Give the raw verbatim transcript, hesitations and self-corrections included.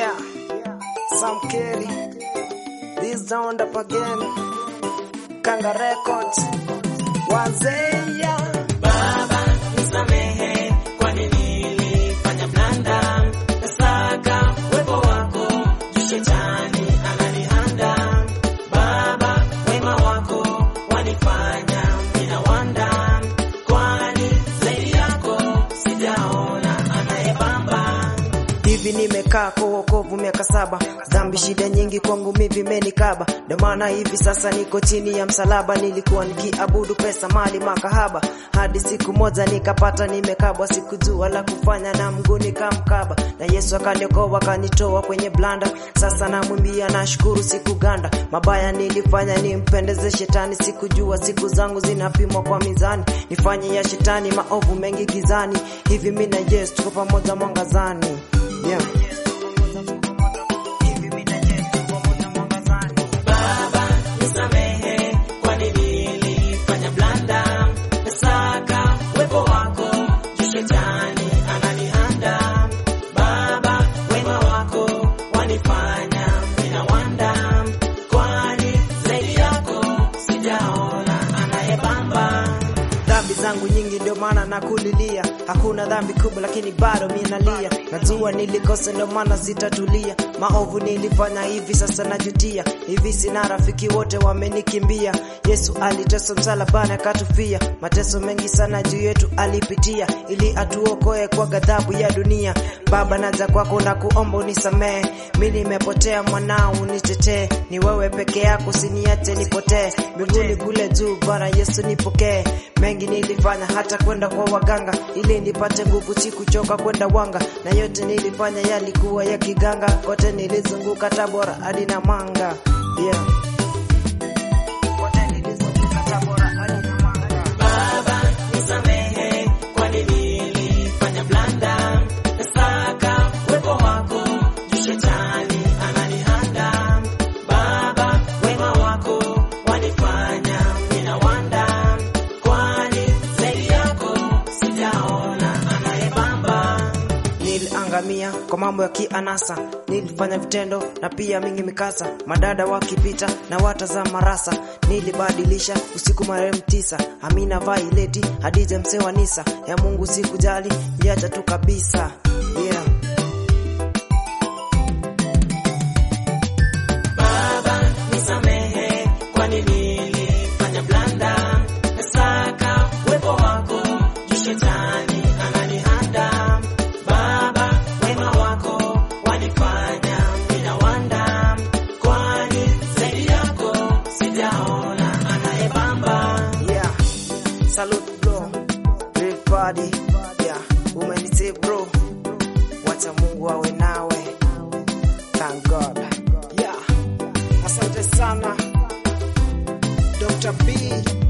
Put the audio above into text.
Yeah, Sam Kerry, this round up again. Kanga Records, Wazeya. Baba nisamehe, kwani nilifanya blanda. Nasaka uwepo wako, juu shetani ananihanda. Baba wema wako wanifanya mina wanda, kwani zaidi yako sijaona anayebamba. Hivi nimekaa kwa wokovu miaka saba, dhambi shida nyingi kwangu mimi vimenikaba. Ndio maana hivi sasa niko chini ya msalaba. Nilikuwa nikiabudu pesa, mali, makahaba, hadi siku moja nikapata nimekabwa. Sikujua la kufanya na Mungu nikamkaba, na Yesu akaniokoa akanitoa kwenye blanda. Sasa namwimbia nashukuru, sikuganda. Mabaya nilifanya nimpendeze shetani, sikujua siku zangu zinapimwa kwa mizani. Nifanye ya shetani maovu mengi gizani, hivi mimi na Yesu tuko pamoja mwangazani. Yeah. Baba nisamehe, kwani nilifanya blanda. Nasaka uwepo wako, juu shetani ananihanda. Baba wema wako wanifanya mina wanda, kwani zaidi yako sijaona anayebamba. Dhambi zangu nyingi ndio maana nakulilia, hakuna dhambi kubwa lakini bado mimi nalia. Najua nilikosa ndio maana sitatulia, maovu nilifanya hivi sasa najutia. Hivi sina rafiki, wote wamenikimbia. Yesu aliteswa msalabani akatufia, mateso mengi sana juu yetu alipitia, ili atuokoe kwa ghadhabu ya dunia. Baba naja kwako na kuomba unisamehe, mimi nimepotea, mwanao unitetee. Ni wewe peke yako, usiniache nipotee. Mbinguni kule juu Bwana Yesu nipokee. Mengi nilifanya hata kwenda kwa waganga, ili nipate nguvu, sikuchoka kwenda wanga. Na yote nilifanya yalikuwa ya kiganga, kote nilizunguka Tabora hadi Namanga. Yeah. Kote nilizunguka Tabora hadi Namanga. Baba nisamehe, kwani nilifanya blanda. Nasaka uwepo wako, juu shetani ananihanda. Baba wema wako wanifanya mina wanda, kwani zaidi yako sijaona anayebamba. Niliangamia kwa mambo ya kianasa, nilifanya vitendo na pia mingi mikasa. Madada wakipita na watazama rasa, nilibadilisha usiku marehemu tisa. Amina Vaileti, Hadija mzee wa Nisa. Ya Mungu sikujali, niliacha tu kabisa. Yeah. Baba nisamehe, kwani nilifanya blanda. Nasaka uwepo wako, juu shetani ananihanda. Baba wema wako wanifanya mina wanda, kwani zaidi yako sijaona anayebamba. Yeah. Salute bro, great body. Yeah. Umenisave bro, wacha Mungu awe nawe. Thank God. Yeah. Asante sana Doctor B.